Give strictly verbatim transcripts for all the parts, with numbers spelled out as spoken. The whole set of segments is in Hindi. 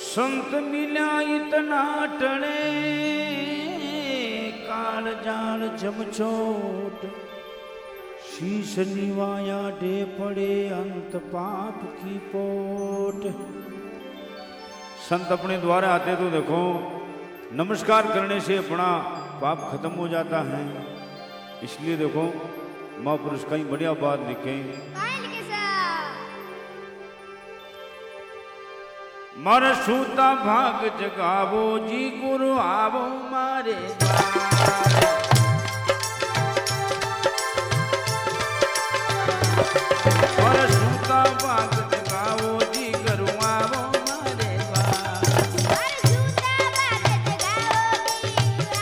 संत मिल्या इतना टणे काल जाल जमछोट शीश निवाया डे पड़े अंत पाप की पोट। संत अपने द्वारा आते तो देखो नमस्कार करने से अपना पाप खत्म हो जाता है। इसलिए देखो महापुरुष कई बढ़िया बात लिखे। मर सूता भाग जगावो जी गुरु आवो मारे द्वार। मर सूता भाग जगावो जी गुरु आवो मारे द्वार। मर सूता भाग जगावो जी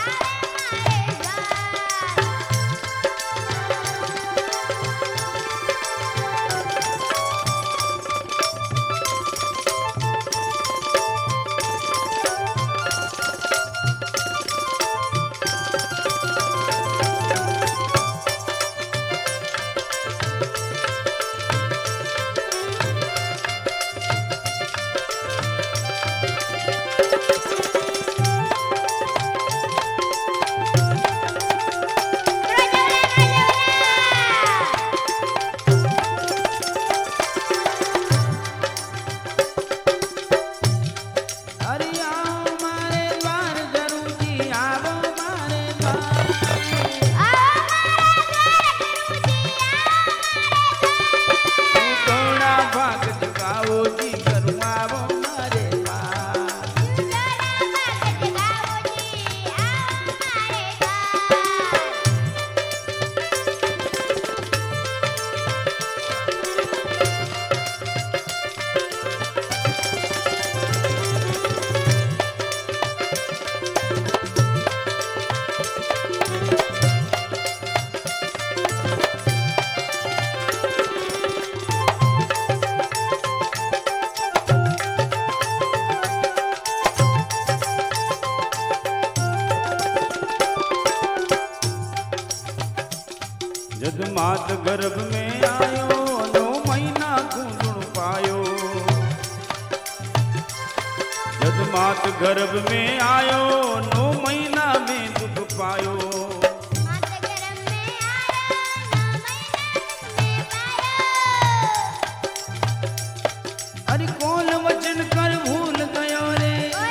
जद मात गर्भ में आयो नौ महीना खूंदण पायो। जद मात गर्भ में आयो नौ महीना में दुख पायो। मात गर्भ में आयो नौ महीना में पायो। अरे कौन वचन कर भूल गयो रे।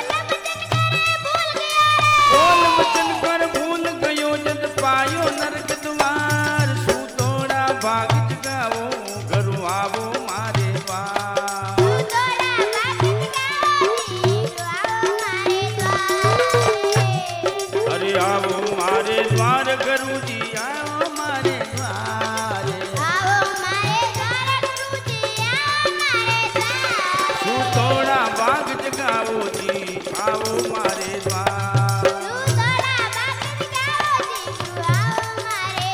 कौन वचन कर भूल कौन वचन कर भूल गयो गयो जद पायो नरक द्वार। सूतोड़ा भाग जगावो गुरु आवो मारे द्वार। सूतोड़ा भाग जगावो जी गुरु आवो मारे द्वार। अरे आवो मारे द्वार गुरु जी आओ मारे द्वार। आवो मारे द्वार गुरु जी आओ मारे द्वार। सूतोड़ा भाग जगावो जी आओ मारे द्वार। सूतोड़ा भाग जगावो जी गुरु आओ मारे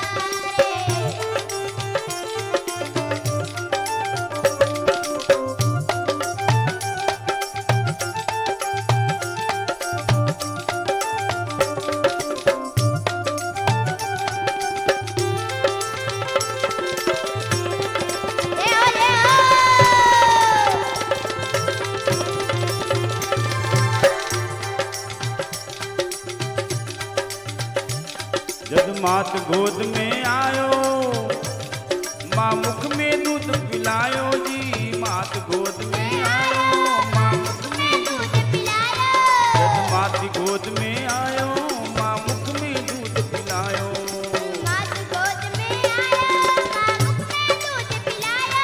जब मात गोद में आयो माँ मुख में दूध पिलायो जी। मात गोद में आयो माँ मुख में दूध पिलायो। जब मात गोद में आयो माँ मुख में दूध पिलायो। मात गोद में आयो माँ मुख में दूध पिलायो।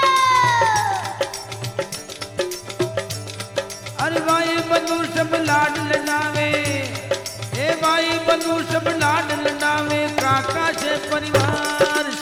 अरे भाई बंधु सब लाड लडावे। ए भाई बंधु सब लाड लडावे। काका से परिवार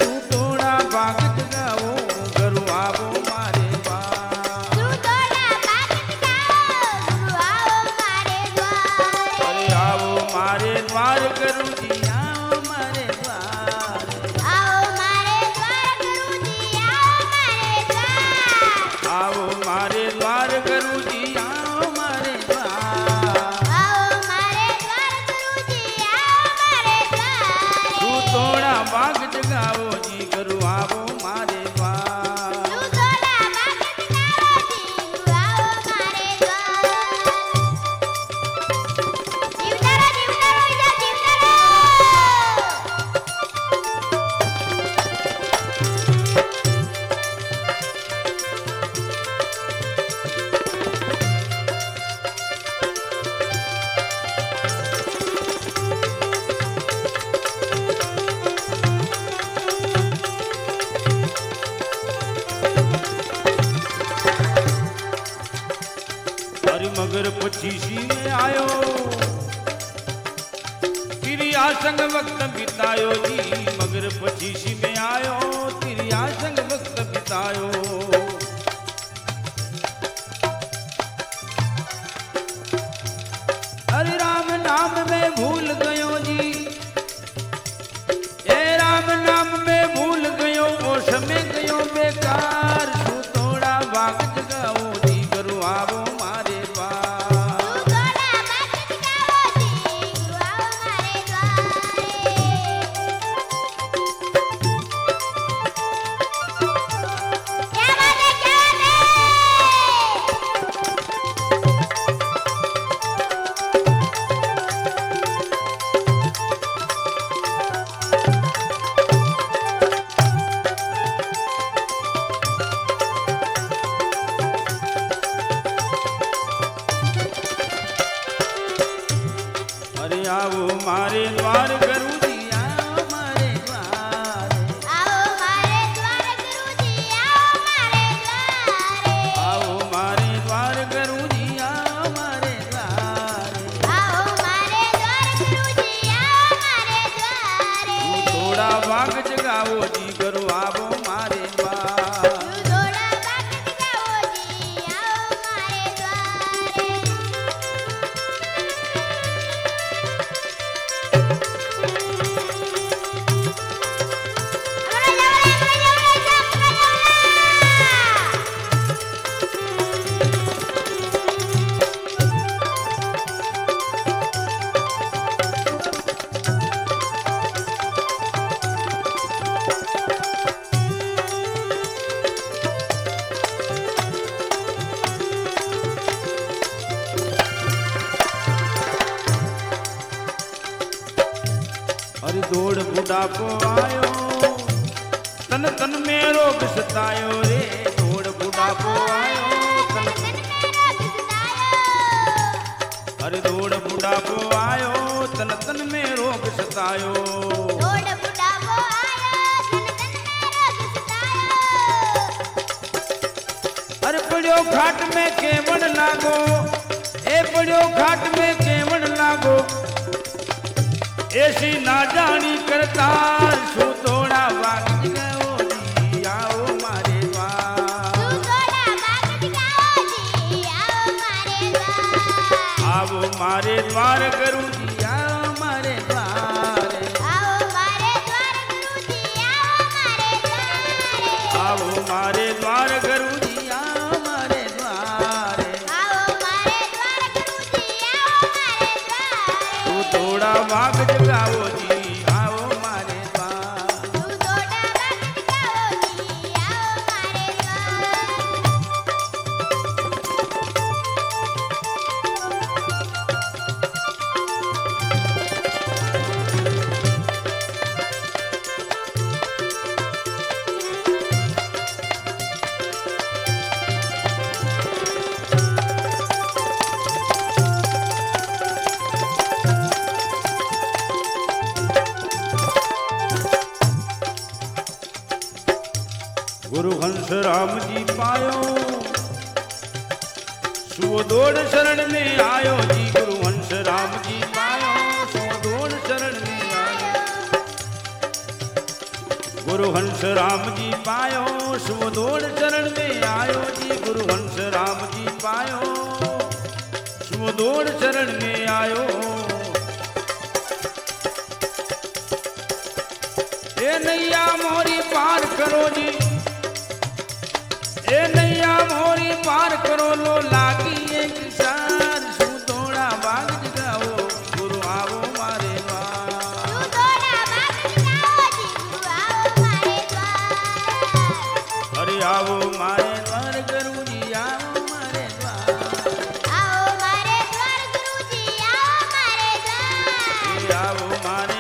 मगर पचीसी में आयो, तिरिया संग वक्त बितायो जी, मगर पचीसी में आयो, तिरिया संग वक्त बितायो। अरे राम नाम में भूल गयो जी, ए राम नाम में भूल गयो, ओ समय गयो बेकार, सु थोड़ा भाग जगाओ जी, गुरु आवो मारे द्वार। तू थोड़ा भाग जगाओ जी, गुरु आओ मारे द्वारे। क्या बात है, क्या बात है। अरे आओ मारे द्वार गुरु जी, आओ मारे द्वार, आओ मारे द्वार गुरु जी, आओ मारे द्वारे। आओ मारे द्वार गुरु जी, आओ मारे द्वार। आओ मारे द्वार गुरु जी, आओ मारे द्वारे। तू थोड़ा भाग जगाओ जी, गुरु आवो मारे द्वार। तू थोड़ा भाग जगाओ जी, आओ मारे द्वारे। अरे दौड़ बुढ़ापो आयो, तन तन में रोग सतायो रे, दौड़ बुढ़ापो आयो, तन तन में रोग सतायो। अरे दौड़ बुढ़ापो आयो, तन तन में रोग सतायो। दौड़ बुढ़ापो आयो, तन तन में रोग सतायो। अरे पड़ियो घाट में केवड़ लागो, ए पड़ियो घाट में केवड़ लागो, ऐसी ना जानी करतार, सु थोड़ा भाग जगाओ जी, आओ मारे द्वार। तू थोड़ा भाग जगाओ जी, आओ मारे द्वार। आओ मारे द्वार गुरु जी, आओ मारे द्वार। आओ मारे द्वार गुरु जी, आओ मारे द्वारे। आओ मारे द्वार गुरु जी, आओ मारे द्वार। आओ मारे द्वार गुरु जी, आओ मारे द्वारे। तू थोड़ा भाग जगाओ जी, आओ मारे द्वार। तू थोड़ा भाग जगाओ जी, आओ मारे द्वार। गुरु हंस राम जी पायो, सो दौड़ शरण में आयो जी, गुरु हंस राम जी पायो, सो दौड़ शरण में आयो। गुरु हंस राम जी पायो, सो दौड़ शरण में आयो जी, गुरु हंस राम जी पायो, सो दौड़ शरण में आयो। ए नैया मोरी पार करो जी, ए नैया मोरी पार करो, लो लागी एक सार, सु थोड़ा भाग जगाओ, गुरु आओ मारे द्वार। तू थोड़ा भाग जगाओ जी, गुरु आओ मारे द्वार। अरे आओ मारे द्वार गुरु जी, आओ मारे द्वार। आओ मारे द्वार गुरु जी, आओ मारे द्वार। ए आओ मारे